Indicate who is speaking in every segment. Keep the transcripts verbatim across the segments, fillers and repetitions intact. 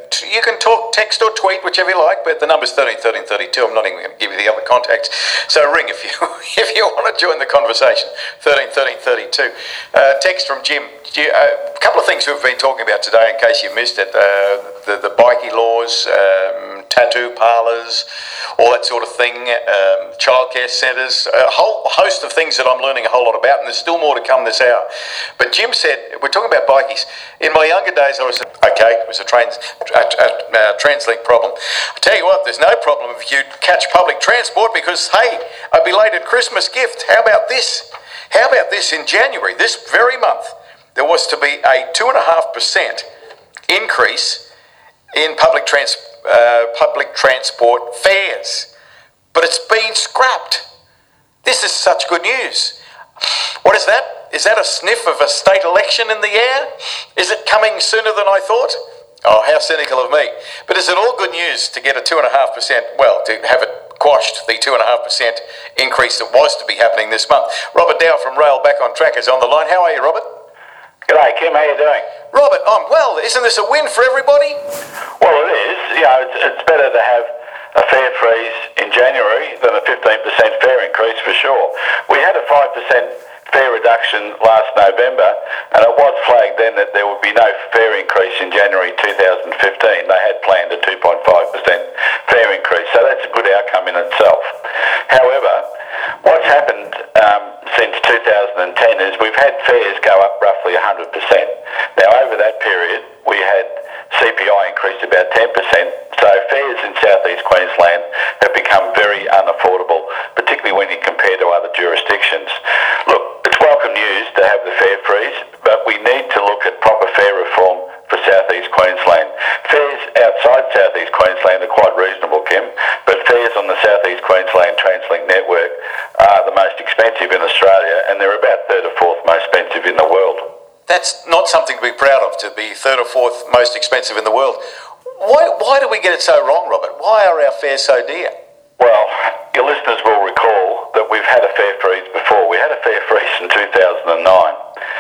Speaker 1: you can talk, text or tweet, whichever you like, but the number's thirteen thirteen thirty-two. I'm not even going to give you the other contacts. So ring if you if you want to join the conversation, thirteen thirteen thirty-two. Uh, text from Jim. Uh, a couple of things we've been talking about today, in case you missed it. Uh, the, the bikie laws, um, tattoo parlours, all that sort of thing, um, childcare centres, a whole host of things that I'm learning a whole lot about, and there's still more to come this hour. But Jim said, we're talking about bikies. In my younger days, I was, okay, it was a, trans, a, a, a TransLink problem. I tell you what, there's no problem if you catch public transport because, hey, a belated Christmas gift. How about this? How about this in January, this very month, there was to be a two point five percent increase in public, trans, uh, public transport fares. But it's been scrapped. This is such good news. What is that? Is that a sniff of a state election in the air? Is it coming sooner than I thought? Oh, how cynical of me. But is it all good news to get a two point five percent, well, to have it quashed, the two point five percent increase that was to be happening this month? Robert Dow from Rail Back on Track is on the line. How are you, Robert?
Speaker 2: G'day, Kim. How you doing?
Speaker 1: Robert, I'm well. Isn't this a win for everybody?
Speaker 2: Well, it is. You know, it's, it's better to have a fare freeze in January than a fifteen percent fare increase for sure. We had a five percent fare reduction last November, and it was flagged then that there would be no fare increase in January two thousand fifteen. They had planned a two point five percent fare increase, so that's a good outcome in itself. However, what's happened um, since two thousand ten is we've had fares go up roughly one hundred percent. Now, over that period, we had C P I increased about ten percent, so fares in South East Queensland have become very unaffordable, particularly when you compare to other jurisdictions. Look, it's welcome news to have the fare freeze, but we need to look at proper fare reform for South East Queensland. Fares outside South East Queensland are quite reasonable, Kim, but fares on the South East Queensland TransLink network are the most expensive in Australia, and they're about third or fourth most expensive in the world.
Speaker 1: That's not something to be proud of, to be third or fourth most expensive in the world. Why, why do we get it so wrong, Robert? Why are our fares so dear?
Speaker 2: Well, your listeners will recall that we've had a fare freeze before. We had a fare freeze in two thousand nine,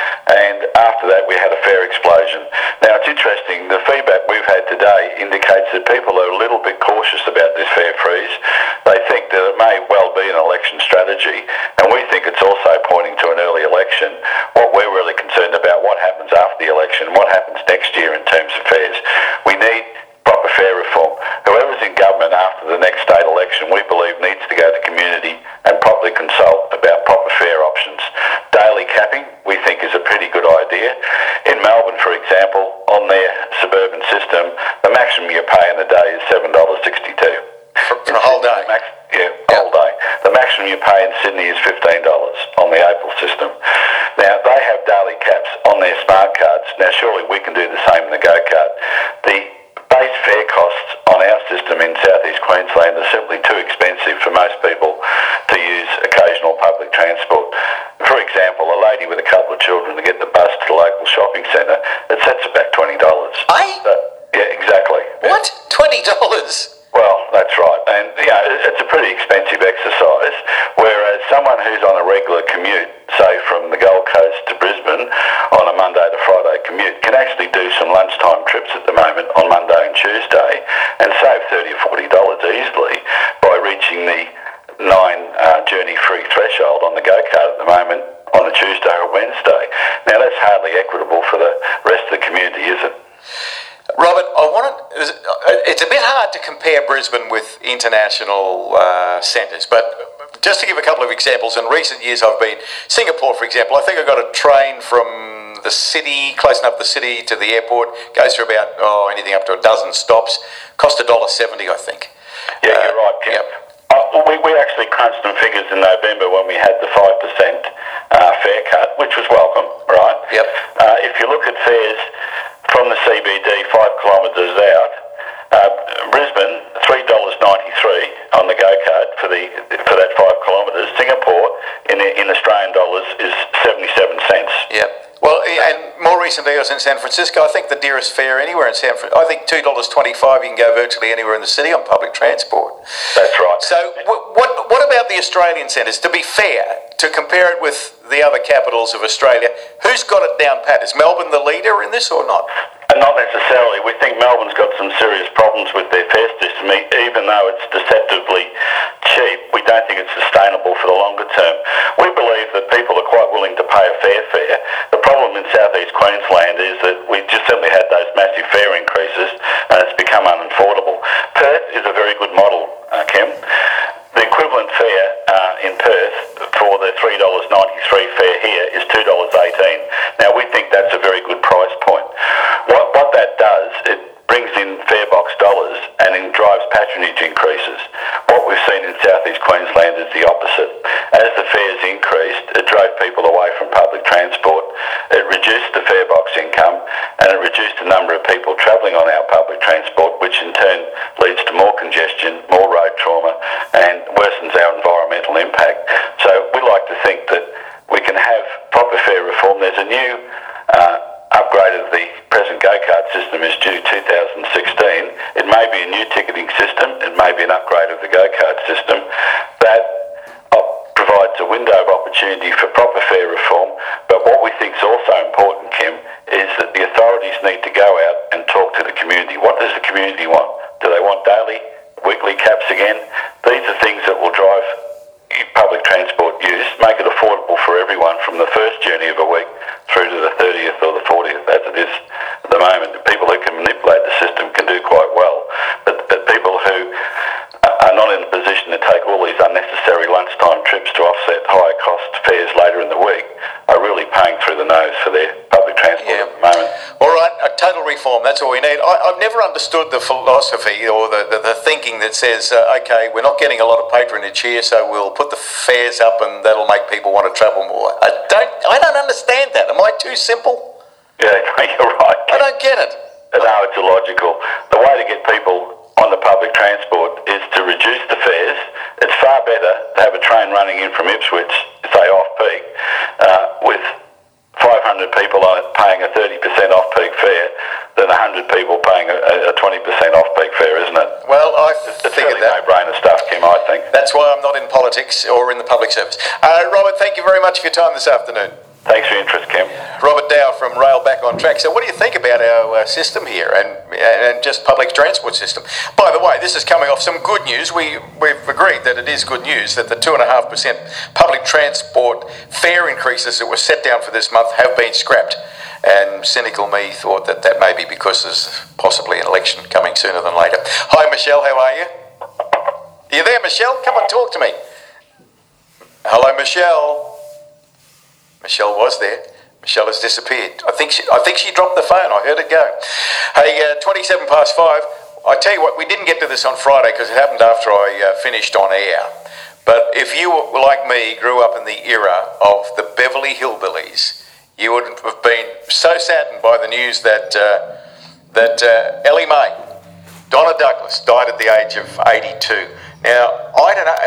Speaker 2: and after that we had a fare explosion. Now, it's interesting, the feedback we've had today indicates that people are a little bit cautious about this fare freeze. They think that it may well be an election strategy, and we think it's also pointing to an early election. What we're really concerned about, what happens after the election, what happens next year in terms of fares. We need proper fare reform. Whoever's in government after the next state election, we believe needs to go to community and properly consult about proper fare options. Daily capping, we think, is a pretty good idea. In Melbourne, for example, on their suburban system, the maximum you pay in a day is seven dollars sixty-two.
Speaker 1: For, for a whole day?
Speaker 2: Max, yeah, yeah, whole day. The maximum you pay in Sydney is fifteen dollars on the Opal system. Now, they have daily caps on their smart cards. Now, surely we can do the same in the Go card. The base fare costs on our system in South East Queensland are simply too expensive for most people to use occasional public transport. For example, a lady with a couple of children to get the bus to the local shopping centre, it sets about twenty dollars.
Speaker 1: Aye?
Speaker 2: So, yeah, exactly.
Speaker 1: What? twenty dollars?
Speaker 2: Well, that's right. And, you know, it's a pretty expensive exercise, whereas someone who's on a regular commute, say from the Gold Coast to Brisbane on a Monday to Friday commute, can actually do some lunchtime trips at the moment on Monday and Tuesday and save thirty or forty dollars easily by reaching the nine uh, journey-free threshold on the Go card at the moment on a Tuesday or Wednesday. Now, that's hardly equitable for the rest of the community, is it?
Speaker 1: Robert, I want to, it's a bit hard to compare Brisbane with international uh, centres, but just to give a couple of examples, in recent years I've been, Singapore for example, I think I got a train from the city, close enough the city to the airport, goes through about, oh, anything up to a dozen stops, cost one dollar seventy I think.
Speaker 2: Yeah, uh, you're right, Kim. Yep. Uh, we, we actually crunched some figures in November when we had the five percent uh, fare cut, which was welcome, right?
Speaker 1: Yep.
Speaker 2: Uh, if you look at fares from the C B D, five kilometres out, uh, Brisbane, three dollars ninety-three on the Go card for the for that five kilometres. Singapore, in in Australian dollars, is seventy-seven cents.
Speaker 1: Yep. Well, and more recently I was in San Francisco. I think the dearest fare anywhere in San Francisco, I think two dollars twenty-five, you can go virtually anywhere in the city on public transport.
Speaker 2: That's right.
Speaker 1: So what, what, what about the Australian centres? To be fair, to compare it with the other capitals of Australia, who's got it down pat? Is Melbourne the leader in this or not?
Speaker 2: And not necessarily. We think Melbourne's got some serious problems with their fare system. Even though it's deceptively cheap, we don't think it's sustainable for the longer term. We believe that people are quite willing to pay a fair fare. The problem in South East Queensland is that we just simply had those massive fare increases and it's become unaffordable. Perth is a very good model, uh, Kim. The equivalent fare uh, in Perth for the three dollars ninety-three fare here is two dollars eighteen. Now, we think that's a very good price point. What, what that does, it brings in fare box dollars and it drives patronage increases. What we've seen in South East Queensland is the opposite. As the fares increased, it drove people away from public transport. It reduced the fare box income and it reduced the number of people travelling on our public transport, which in turn leads to more congestion, more road trauma and worsens our environmental impact. So we like to think that we can have proper fare reform. There's a new uh, upgrade of the present go-card system is due two thousand sixteen. It may be a new ticketing system, it may be an upgrade of the go-card system. That op- provides a window of opportunity for proper fare reform, but what we think is also important, Kim, is that the authorities need to go out and talk to the community. What does the community want? Do they want daily, weekly caps again? These are things that will drive public transport use, make it affordable for everyone from the first journey of a week through to the thirtieth or the fortieth, as it is at the moment. People who can manipulate the system can do quite well, but, but people who are not in a position to take all these unnecessary lunchtime trips to offset higher cost fares later in the week are really paying through the nose for their public transport yeah. at the moment.
Speaker 1: All right, a total reform, that's all we need. I, I've never understood the philosophy or the, the, the thinking that says, uh, okay, we're not getting a lot of patronage here, so we'll put the fares up and that'll make people want to travel more. I don't I don't understand that. Am I too simple?
Speaker 2: Yeah, you're right.
Speaker 1: I don't get it.
Speaker 2: No, it's illogical. The way to get people on the public transport is to reduce the fares. It's far better to have a train running in from Ipswich, say off-peak, uh, with five hundred people on it paying a thirty percent off-peak fare than one hundred people paying a, a twenty percent off-peak fare, isn't it?
Speaker 1: Well, I
Speaker 2: It's
Speaker 1: figured
Speaker 2: really
Speaker 1: that.
Speaker 2: no-brainer stuff, Kim, I think.
Speaker 1: That's why I'm not in politics or in the public service. Uh, Robert, thank you very much for your time this afternoon.
Speaker 2: Thanks for your interest, Kim.
Speaker 1: Robert Dow from Rail Back on Track. So what do you think about our uh, system here and and just public transport system? By the way, this is coming off some good news. We, we've agreed that it is good news that the two point five percent public transport fare increases that were set down for this month have been scrapped. And cynical me thought that that may be because there's possibly an election coming sooner than later. Hi, Michelle, how are you? Are you there, Michelle? Come on, talk to me. Hello, Michelle. Michelle was there. Michelle has disappeared. I think she, I think she dropped the phone. I heard it go. Hey, uh, twenty-seven past five. I tell you what, we didn't get to this on Friday because it happened after I uh, finished on air. But if you, like me, grew up in the era of the Beverly Hillbillies, you would have been so saddened by the news that uh, that uh, Ellie Mae, Donna Douglas, died at the age of eighty-two. Now, I don't know,